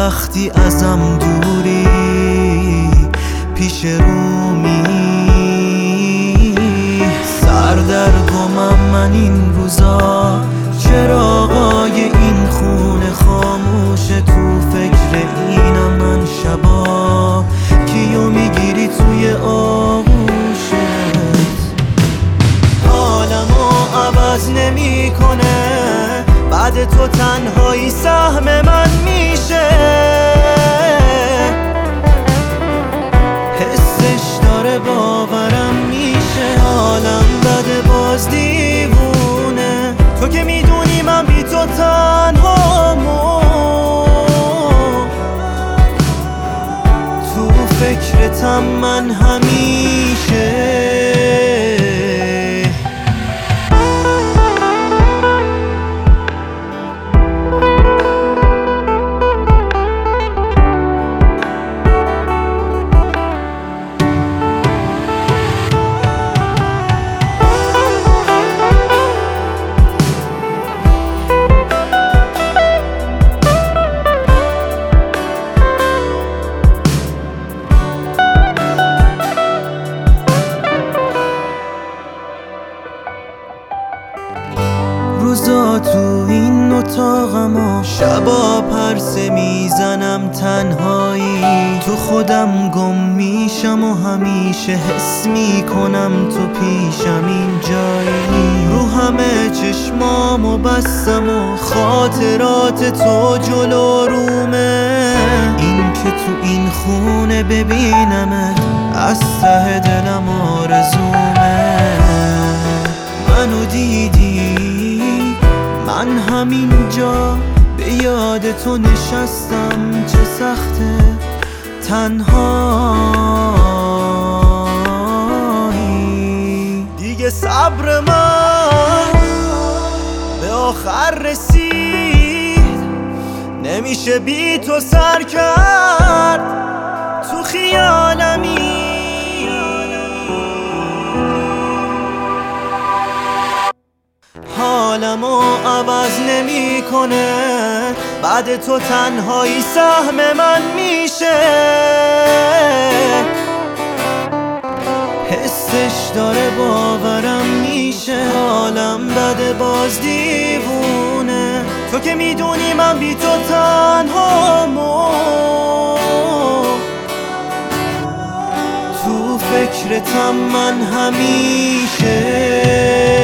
وقتی ازم دوری پیش رومی سردرگمم من این روزا، چراغای این خونه خاموشه، تو فکر اینم من شبا کیو میگیری توی آغوشت. حالمو عوض نمی کنه بعد تو، تنهایی سهم من میشه، حسش داره باورم میشه. حالم بده باز دیوونه، تو که میدونی من بی تو تنهامو، تو فکرتم من همیشه. روزا تو این اتاقم و شبا پرسه میزنم تنهایی، تو خودم گم میشم و همیشه حس میکنم تو پیشم این جایی. رو همه چشمامو بستم و خاطرات تو جلو رومه، این که تو این خونه ببینمت از ته دلم آرزومه. منو دیدی من همینجا به یاد تو نشستم، چه سخته تنهایی. دیگه صبر من به آخر رسید، نمیشه بی تو سر کرد تو خیالمی. حالمو عوض نمی کنه بعد تو، تنهایی سهم من میشه، حسش داره باورم میشه. حالم بده باز دیوونه، تو که میدونی من بی تو تنهامو، تو فکرتم من همیشه.